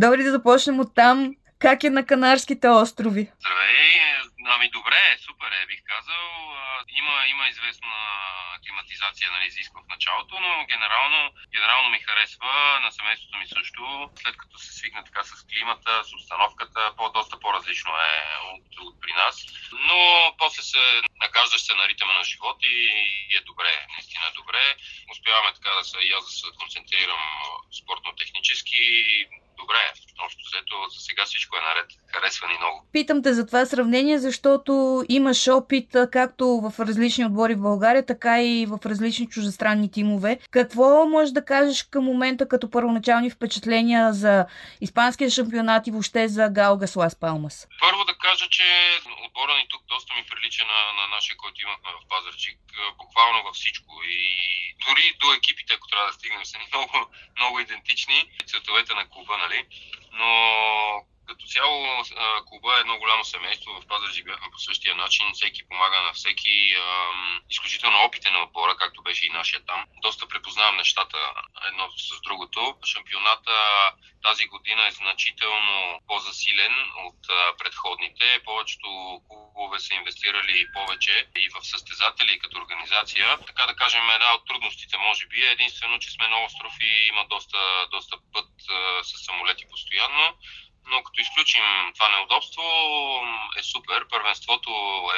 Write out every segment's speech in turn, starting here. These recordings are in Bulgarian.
Добре, да започнем от там. Как е на Канарските острови? Здравей, добре, супер бих казал. Има известна климатизация, нали, изисква в началото, но генерално ми харесва, на семейството ми също, след като се свикна така с климата, с обстановката, доста по-различно е от при нас. Но после се нагаждаш се на ритъма на живот и е добре, наистина е добре. Успяваме така да се концентрирам спортно-технически. Добре, общо взето за сега всичко е наред. Харесва ни много. Питам те за това сравнение, защото имаш опит както в различни отбори в България, така и в различни чуждестранни тимове. Какво можеш да кажеш към момента като първоначални впечатления за испанския шампионат и въобще за Галгас Лас Палмас? Първо да кажа, че отбора ни тук доста ми прилича на нашия, който имахме в Пазарджик, буквално във всичко. И дори до екипите, ако трябва да стигнем, са ни много идентични. Цветовете на клуба, нали? Но като цяло клуба е едно голямо семейство. В Пазарджик бяхме по същия начин. Всеки помага на всеки. Изключително опитен на отбора, както беше и нашия там. Доста препознавам нещата едно с другото. Шампионата тази година е значително по-засилен от предходните. Повечето клубове са инвестирали повече и в състезатели като организация. Така да кажем, една от трудностите може би е единствено, че сме на остров и има доста път с самолети постоянно. Но като изключим това неудобство, е супер. Първенството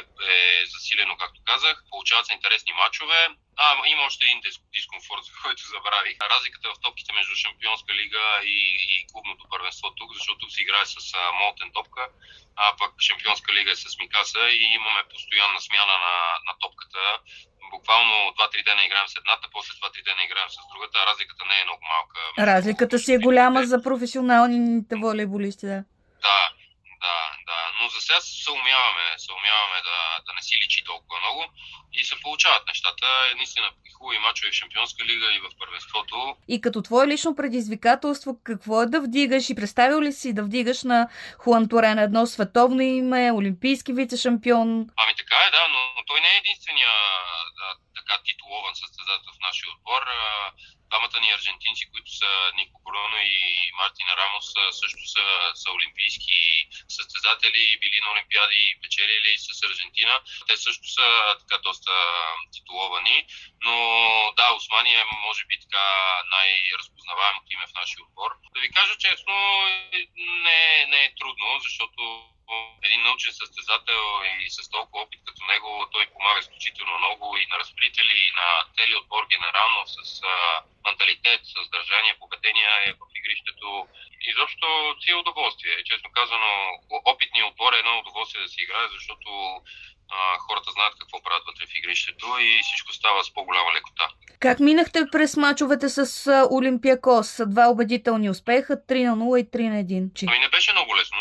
е засилено, както казах. Получават се интересни матчове. Има още един дискомфорт, за който забравих. Разликата в топките между Шампионска лига и клубното първенство тук, защото тук се играе с молотен топка, а пък Шампионска лига е с микаса и имаме постоянна смяна на топката. Буквално 2-3 дена играем с едната, после 2-3 дена играем с другата, а разликата не е много малка. Разликата си е голяма за професионалните волейболисти, да. Да. Но за сега се умяваме да не си личи толкова много и се получават нещата. Наистина хубави мачове в Шампионска лига и в първенството. И като твое лично предизвикателство, какво е да вдигаш и представил ли си да вдигаш на Хуан Торен едно световно име, олимпийски вице-шампион? Така е, да, но той не е единствения така титулован състезател в нашия отбор. Двамата ни аржентинци, които са Нико Бруно и Мартин Рамос, също са олимпийски състезатели, били на олимпиади и печелили с Аржентина. Те също са така доста титуловани, но да, Османи е може би така най-разпознаваемото име в нашия отбор. Да ви кажа честно, не е трудно, защото един научен състезател и с толкова опит като него, той помага изключително много и на разпределители, и на целия отбор генерално с менталитет, с държание, поведение в игрището. Изобщо си е удоволствие. Честно казано, опитният отбор е едно удоволствие да си играе, защото хората знаят какво правят вътре в игрището и всичко става с по-голяма лекота. Как минахте през мачовете с Олимпиакос? Два убедителни успеха, 3-0 и 3-1. Не беше много лесно,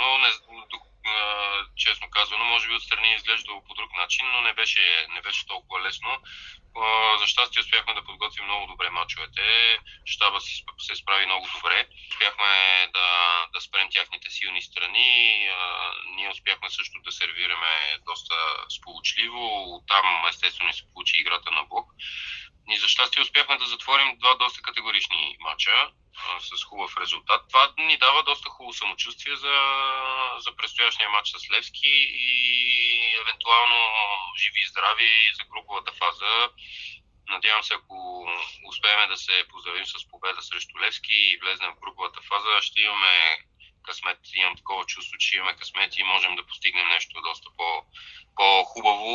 честно казано, може би отстрани изглеждало по друг начин, но не беше толкова лесно. За щастие успяхме да подготвим много добре мачовете. Щаба се справи много добре. Успяхме да спрем тяхните силни страни. Ние успяхме също да сервираме доста сполучливо. Там естествено се получи играта на блок. И за щастие успяхме да затворим два доста категорични мача с хубав резултат. Това ни дава доста хубаво самочувствие за предстоящия матч с Левски и евентуално живи и здрави за груповата фаза. Надявам се, ако успеем да се поздравим с победа срещу Левски и влезнем в груповата фаза, ще имаме късмет. Имам такова чувство, че имаме късмет и можем да постигнем нещо доста по-хубаво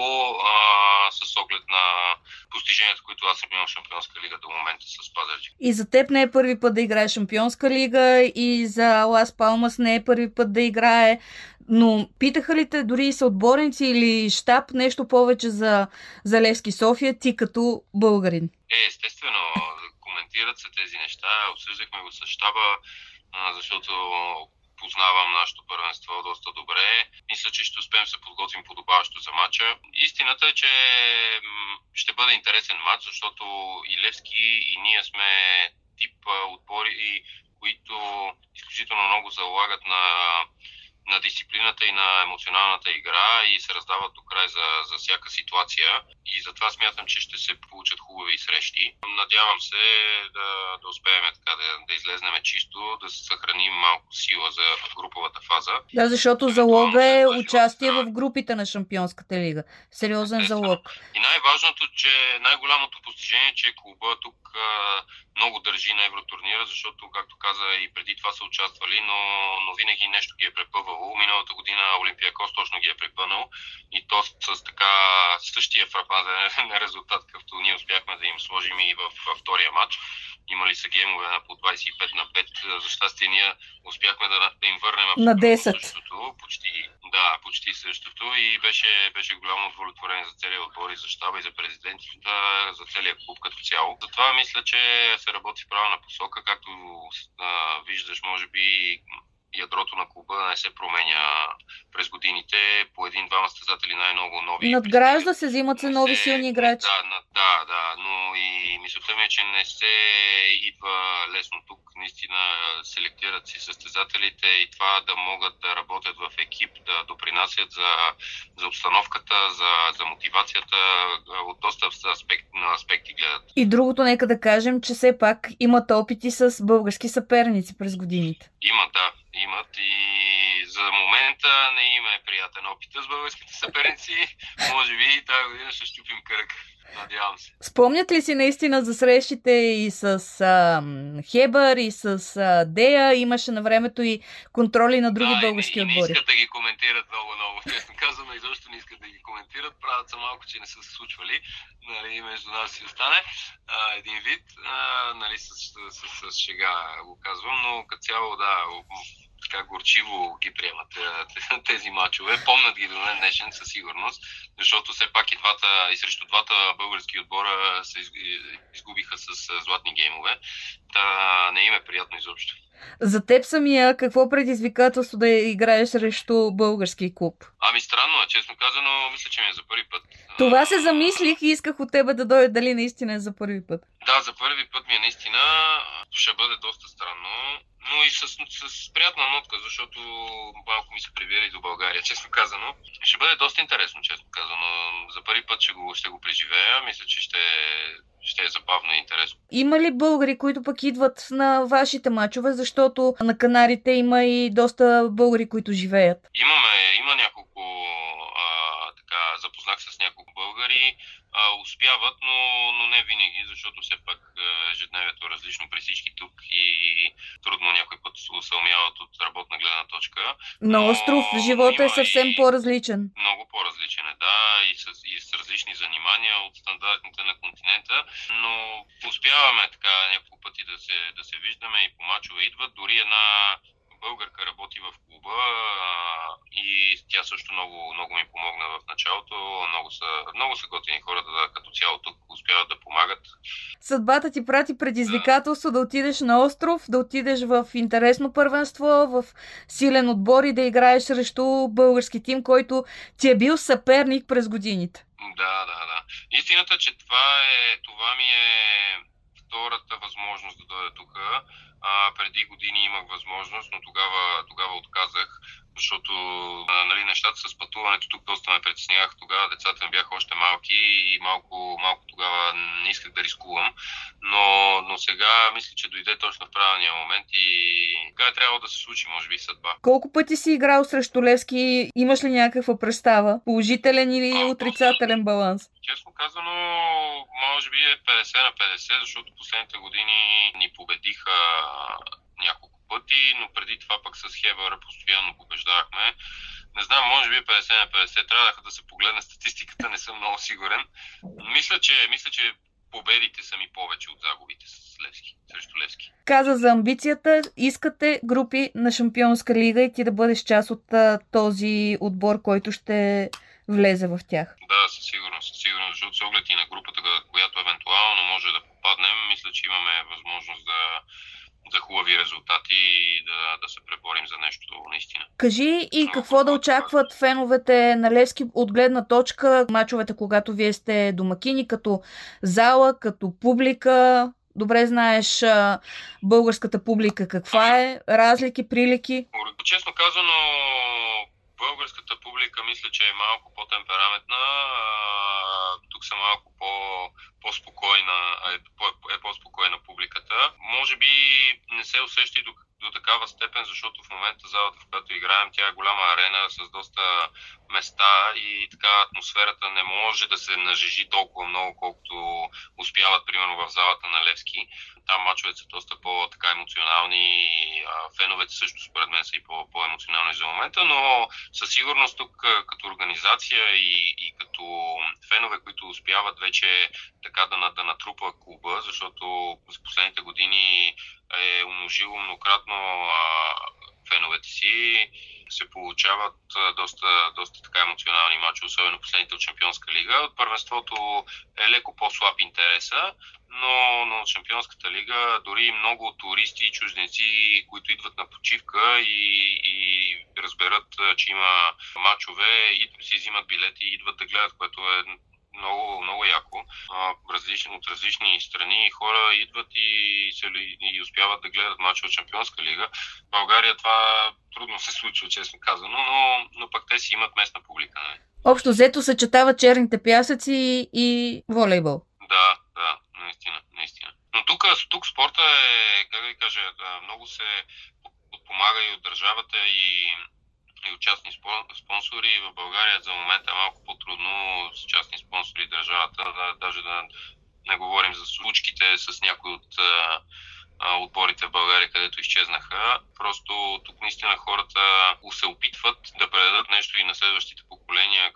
с оглед на постиженията, които аз съм имал в Шампионска лига до момента с Пазарджик. И за теб не е първи път да играе Шампионска лига и за Лас Палмас не е първи път да играе, но питаха ли те дори съотборници или щаб нещо повече за Левски София, ти като българин? Естествено, коментират се тези неща, обсъждахме го с щаба, защото познавам нашето първенство доста добре. Мисля, че ще успеем се подготвим подобаващо за матча. Истината е, че ще бъде интересен матч, защото и Левски, и ние сме тип отбори, които изключително много залагат на дисциплината и на емоционалната игра и се раздават до край за всяка ситуация. И затова смятам, че ще се получат хубави срещи. Надявам се да успеем така, да излезнем чисто, да се съхраним малко сила за груповата фаза. Да, защото залога е участие в групите на Шампионската лига. Сериозен залог. И най-важното, че най-голямото постижение, че клуба тук много държи на Евротурнира, защото, както каза, и преди това са участвали, но винаги нещо ги е препъвало. Миналата година Олимпиакос точно ги е препънал и то с така същия фрапазен резултат, какъвто ние успяхме да им сложим и във втория матч. Имали са геймове по 25-5. За щастие ние успяхме да им върнем на 10. Същото, почти същото и беше голямо удовлетворение за целия отбор и за щаба и за президентите, за целия клуб като цяло. Затова мисля, че се работи в правилна посока, както виждаш, може би ядрото на клуба не се променя през годините. По един-двама състезатели най-много нови. Надгражда се, взимат се нови силни играчи. Да, но и мисълта ми е, че не се идва лесно тук. Наистина селектират си състезателите и това да могат да работят в екип, да допринасят за обстановката, за мотивацията, от доста аспекти гледат. И другото, нека да кажем, че все пак имат опити с български съперници през годините. Имат и за момента не има е приятен опит с българските съперници. Може би и тази година ще щупим кръг. Надявам се. Спомнят ли си наистина за срещите и с Хебър, и с Дея? Имаше на времето и контроли на други български отбори. Не искат да ги коментират много. Честно казано, изобщо не искат да ги коментират. Правят са малко, че не са се случвали. Нали, между нас си остане един вид. Нали, с шега го казвам, но като цяло така горчиво ги приемат тези мачове. Помнят ги до ден днешен със сигурност, защото все пак и срещу двата български отбора се изгубиха с златни геймове. Не им е приятно изобщо. За теб самия, какво предизвикателство да играеш срещу български клуб? Странно е, честно казано, мисля, че ми е за първи път. Това се замислих и исках от тебе да дойде дали наистина е за първи път. Да, за първи път ми е наистина. Ще бъде доста странно, но и с приятна нотка, защото малко ми се прибира и до България, честно казано. Ще бъде доста интересно, честно казано. За първи път ще го преживея. Мисля, че ще е забавно и интересно. Има ли българи, които пък идват на вашите мачове, защото на Канарите има и доста българи, които живеят? Има няколко, запознах с няколко българи, успяват, но не винаги, защото все пак ежедневието е различно при всички тук и трудно някой път се усълмяват от работна гледна точка. На остров живота е съвсем по-различен. Много по-различен е, да, и с различни занимания от стандартните на континента, но успяваме така няколко пъти да се виждаме и по мачове идват. Дори една българка работи в клуба и тя също много ми помогна в началото. Много са готини хората, като цяло тук успяват да помагат. Съдбата ти прати предизвикателство да отидеш на остров, да отидеш в интересно първенство, в силен отбор и да играеш срещу български тим, който ти е бил съперник през годините. Да. Истината, че това ми е втората възможност да дойда тук. Преди години имах възможност, но тогава отказах, защото нещата с пътуването тук доста ме притеснявах. Тогава децата ми бяха още малки и малко тогава не исках да рискувам, но сега мисля, че дойде точно в правилния момент и така трябва да се случи, може би съдба. Колко пъти си играл срещу Левски? Имаш ли някаква представа? Положителен или отрицателен баланс? Честно казано, може би е 50 на 50, защото последните години ни победиха няколко пъти, но преди това пък с Хебър постоянно побеждавахме. Не знам, може би 50 на 50. Трябва да се погледне статистиката, не съм много сигурен. Мисля, че победите са ми повече от загубите срещу Левски. Каза за амбицията, искате групи на Шампионска лига и ти да бъдеш част от този отбор, който ще влезе в тях. Да, със сигурност, защото с оглед и на групата, която евентуално може да попаднем, мисля, че имаме възможност за хубави резултати и да се преборим за нещо наистина. Кажи и какво да очакват феновете на Левски от гледна точка мачовете, когато вие сте домакини, като зала, като публика. Добре знаеш българската публика каква е, разлики, прилики. Честно казано, мисля, че е малко по-темпераментна, тук са малко по-спокойна, е по-спокойна публиката. Може би не се усеща и до такава степен, защото в момента залата, в която играем, тя е голяма арена с доста места и така атмосферата не може да се нажежи толкова много, колкото успяват, примерно, в залата на Левски. Там мачовете са доста по-така емоционални, феновете също според мен са и по-емоционални за момента, но със сигурност тук като организация и като фенове, които успяват вече така да натрупа клуба, защото за последните години е умножило многократно феновете си, се получават доста така емоционални мачове, особено последните от Шампионска лига. От първенството е леко по-слаб интереса, но от Шампионската лига дори много туристи и чужденци, които идват на почивка и разберат, че има мачове, и си взимат билети и идват да гледат, което е много, много яко. От различни страни хора идват и успяват да гледат мачове от Шампионска лига. В България това трудно се случва, честно казано, но пък те си имат местна публика. Не? Общо взето съчетава черните пясъци и волейбол. Да, наистина. Но тук спорта е, как да ви кажа, много се подпомага и от държавата и от частни спонсори. В България за момента е малко по-трудно с частни спонсори и държавата, даже да не говорим за случките с някои от отборите в България, където изчезнаха. Просто тук наистина хората се опитват да предадат нещо и на следващите поколения,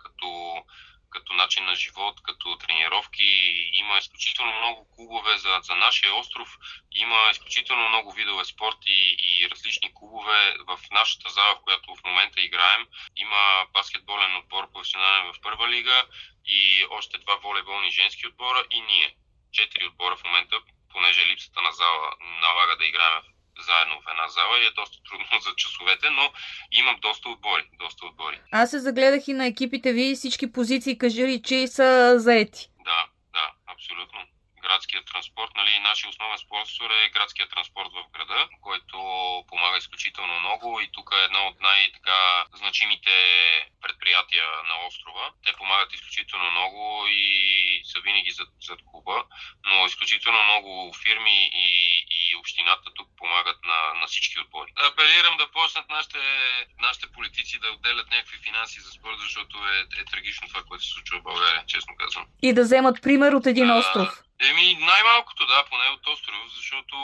като начин на живот, като тренировки. Има изключително много клубове за нашия остров. Има изключително много видове спорт и различни клубове. В нашата зала, в която в момента играем, има баскетболен отбор професионален в първа лига и още 2 волейболни женски отбора и ние. 4 отбора в момента, понеже липсата на зала налага да играем заедно в една зала и е доста трудно за часовете, но имам доста отбори. Аз се загледах и на екипите ви, всички позиции, кажи ли, че са заети. Да, абсолютно. Градският транспорт, нашия основен спонсор е градският транспорт в града, който помага изключително много и тук е една от най-така значимите предприятия на острова. Те помагат изключително много и са винаги зад клуба, но изключително много фирми и общината тук помагат на всички отбори. Апелирам да почнат нашите политици да отделят някакви финанси за спорт, защото е трагично това, което се случва в България, честно казвам. И да вземат пример от един остров. Най-малкото поне от остров, защото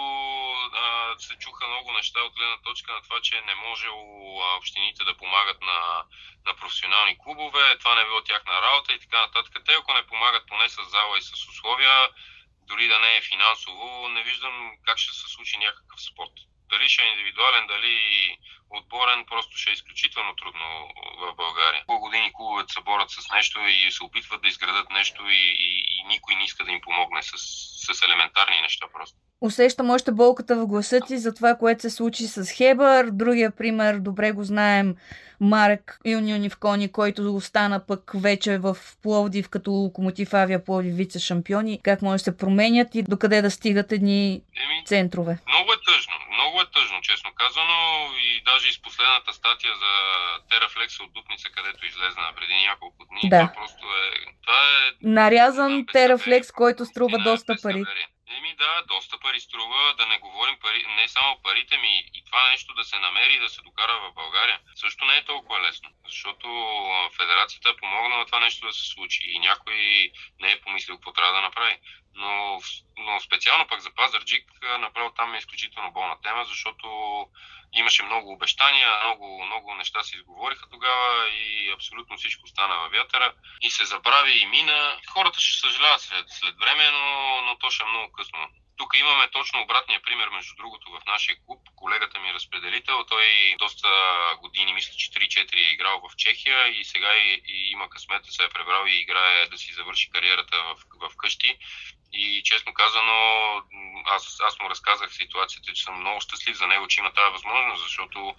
се чуха много неща от гледна точка на това, че не можело общините да помагат на професионални клубове, това не било тяхна работа и така нататък. Те, ако не помагат поне с зала и с условия, дори да не е финансово, не виждам как ще се случи някакъв спорт. Дали ще е индивидуален, дали отборен, просто ще е изключително трудно в България. Колко години клубовете се борят с нещо и се опитват да изградат нещо и никой не иска да им помогне с елементарни неща просто. Усещам още болката в гласа ти за това, което се случи с Хебър. Другия пример, добре го знаем, Марек Юнионивкони, който остана пък вече в Пловдив като Локомотив Авиа Пловдив вице-шампиони. Как може да се променят и докъде да стигат едни центрове? Много е тъжно, честно казано. И даже из последната статия за Терафлекс от Дупница, където излезна преди няколко дни. Да. Това е нарязан Терафлекс, който струва доста пари. Доста пари струва, да не говорим не само парите ми и това нещо да се намери и да се докара в България. Също не е толкова лесно, защото федерацията е помогнала това нещо да се случи и някой не е помислил какво трябва да направи. Но специално пък за Пазарджик, направо там е изключително болна тема, защото имаше много обещания, много неща се изговориха тогава и абсолютно всичко стана във вятъра и се забрави и мина. Хората ще съжаляват след време, но то ще е много късно. Тук имаме точно обратния пример, между другото, в нашия клуб. Колегата ми е разпределител, той доста години, мисля, че 3-4 е играл в Чехия и сега има късмет да се е пребрал и играе да си завърши кариерата в къщи. И честно казано, аз му разказах ситуацията, че съм много щастлив за него, че има тази възможност, защото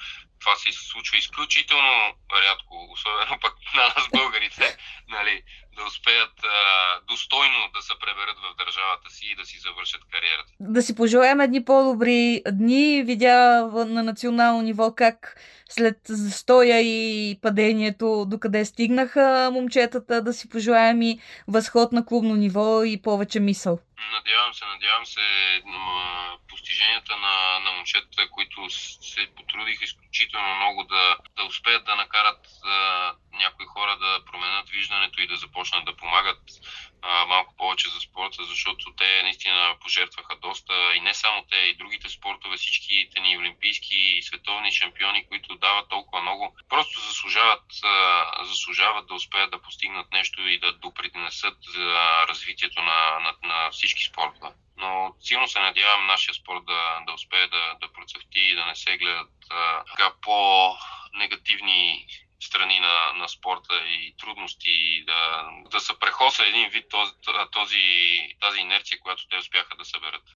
това се случва изключително рядко, особено пък на нас българите, нали, да успеят достойно да се преберат в държавата си и да си завършат кариерата. Да си пожелаем едни по-добри дни. Видя на национално ниво как след застоя и падението докъде стигнаха момчетата, да си пожелаем и възход на клубно ниво и повече мисъл. Надявам се постиженията на момчетата, които се потрудиха изключително много да успеят да накарат някои хора да променят виждането и да започнат да помагат малко повече за спорта, защото те наистина пожертваха доста и не само те, и другите спортове, всичките ни олимпийски и световни шампиони, които дават толкова много, просто заслужават да успеят да постигнат нещо и да допринесат за развитието на всички спортове. Но силно се надявам нашия спорт да успее да процъфти и да не се гледат по-негативни страни на спорта и трудности и да се прехоса един вид тази инерция, която те успяха да съберат.